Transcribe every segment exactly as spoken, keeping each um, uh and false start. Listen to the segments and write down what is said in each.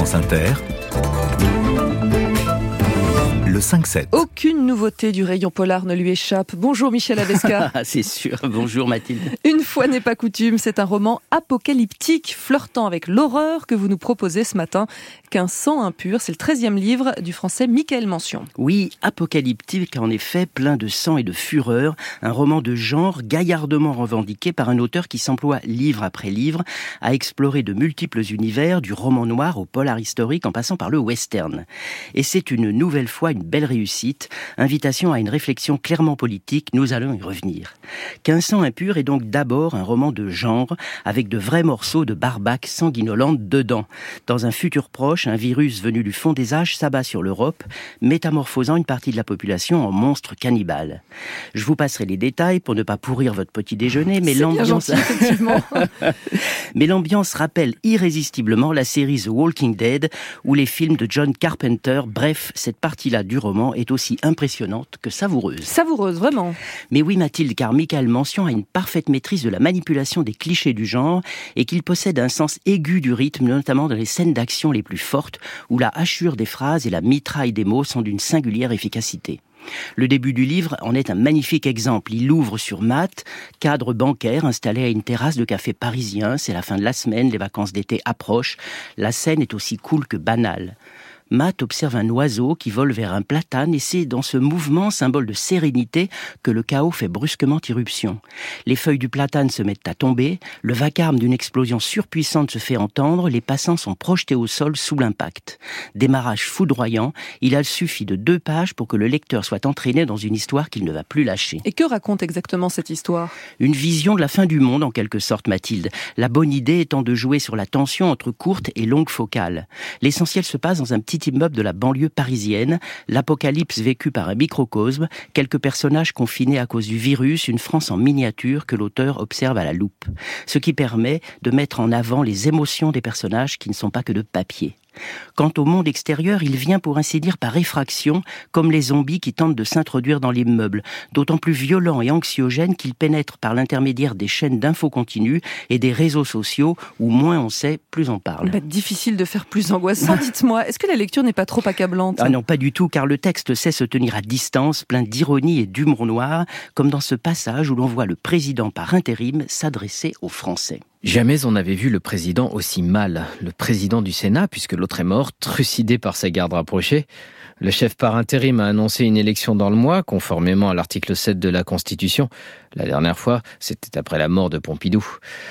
France Inter, le cinq sept. Aucune nouveauté du rayon polar ne lui échappe. Bonjour Michel Abesca. C'est sûr, bonjour Mathilde. Une fois n'est pas coutume, c'est un roman apocalyptique flirtant avec l'horreur que vous nous proposez ce matin. Qu'un sang impur, c'est le treizième livre du français Michael Mention. Oui, apocalyptique en effet, plein de sang et de fureur. Un roman de genre gaillardement revendiqué par un auteur qui s'emploie livre après livre à explorer de multiples univers, du roman noir au polar historique en passant par le western. Et c'est une nouvelle fois une belle réussite, invitation à une réflexion clairement politique, nous allons y revenir. Qu'un sang impur est donc d'abord un roman de genre, avec de vrais morceaux de barbaque sanguinolente dedans. Dans un futur proche, un virus venu du fond des âges s'abat sur l'Europe, métamorphosant une partie de la population en monstre cannibale. Je vous passerai les détails pour ne pas pourrir votre petit déjeuner, mais c'est l'ambiance... bien gentil, effectivement. mais l'ambiance rappelle irrésistiblement la série The Walking Dead ou les films de John Carpenter. Bref, cette partie-là du roman est aussi impressionnante que savoureuse. Savoureuse, vraiment. Mais oui Mathilde, car Michael Mention a une parfaite maîtrise de la manipulation des clichés du genre et qu'il possède un sens aigu du rythme, notamment dans les scènes d'action les plus fortes, où la hachure des phrases et la mitraille des mots sont d'une singulière efficacité. Le début du livre en est un magnifique exemple. Il ouvre sur Matt, cadre bancaire installé à une terrasse de café parisien. C'est la fin de la semaine, les vacances d'été approchent. La scène est aussi cool que banale. Matt observe un oiseau qui vole vers un platane et c'est dans ce mouvement, symbole de sérénité, que le chaos fait brusquement irruption. Les feuilles du platane se mettent à tomber, le vacarme d'une explosion surpuissante se fait entendre, les passants sont projetés au sol sous l'impact. Démarrage foudroyant, il a suffi de deux pages pour que le lecteur soit entraîné dans une histoire qu'il ne va plus lâcher. Et que raconte exactement cette histoire ? Une vision de la fin du monde en quelque sorte, Mathilde. La bonne idée étant de jouer sur la tension entre courtes et longues focales. L'essentiel se passe dans un petit immeuble de la banlieue parisienne, l'apocalypse vécue par un microcosme, quelques personnages confinés à cause du virus, une France en miniature que l'auteur observe à la loupe. Ce qui permet de mettre en avant les émotions des personnages qui ne sont pas que de papier. Quant au monde extérieur, il vient pour ainsi dire par effraction, comme les zombies qui tentent de s'introduire dans l'immeuble, d'autant plus violents et anxiogènes qu'ils pénètrent par l'intermédiaire des chaînes d'infos continues et des réseaux sociaux où moins on sait, plus on parle. Bah, difficile de faire plus angoissant, dites-moi. Est-ce que la lecture n'est pas trop accablante ? Ah non, pas du tout, car le texte sait se tenir à distance, plein d'ironie et d'humour noir, comme dans ce passage où l'on voit le président par intérim s'adresser aux Français. Jamais on n'avait vu le président aussi mal. Le président du Sénat, puisque l'autre est mort, trucidé par sa garde rapprochée. Le chef par intérim a annoncé une élection dans le mois, conformément à l'article sept de la Constitution. La dernière fois, c'était après la mort de Pompidou.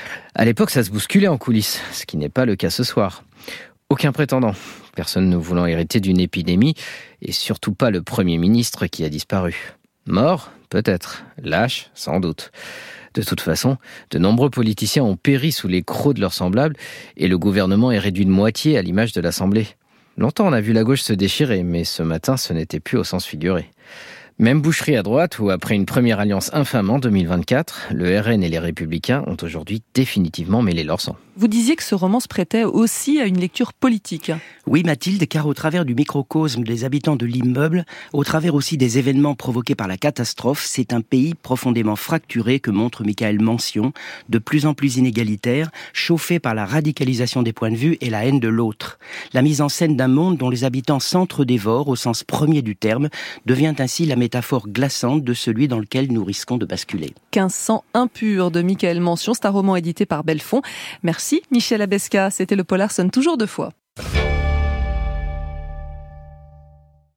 À l'époque, ça se bousculait en coulisses, ce qui n'est pas le cas ce soir. Aucun prétendant, personne ne voulant hériter d'une épidémie, et surtout pas le Premier ministre qui a disparu. Mort ? Peut-être. Lâche ? Sans doute. De toute façon, de nombreux politiciens ont péri sous les crocs de leurs semblables et le gouvernement est réduit de moitié à l'image de l'Assemblée. Longtemps, on a vu la gauche se déchirer, mais ce matin, ce n'était plus au sens figuré. Même boucherie à droite, où après une première alliance infâme en deux mille vingt-quatre, le R N et les Républicains ont aujourd'hui définitivement mêlé leur sang. Vous disiez que ce roman se prêtait aussi à une lecture politique. Oui Mathilde, car au travers du microcosme des habitants de l'immeuble, au travers aussi des événements provoqués par la catastrophe, c'est un pays profondément fracturé que montre Michael Mention, de plus en plus inégalitaire, chauffé par la radicalisation des points de vue et la haine de l'autre. La mise en scène d'un monde dont les habitants s'entre-dévorent au sens premier du terme devient ainsi la métaphore glaçante de celui dans lequel nous risquons de basculer. Qu'un sang impur de Michael Mention, c'est un roman édité par Belfond. Merci Michel Abesca, c'était le Polar sonne toujours deux fois.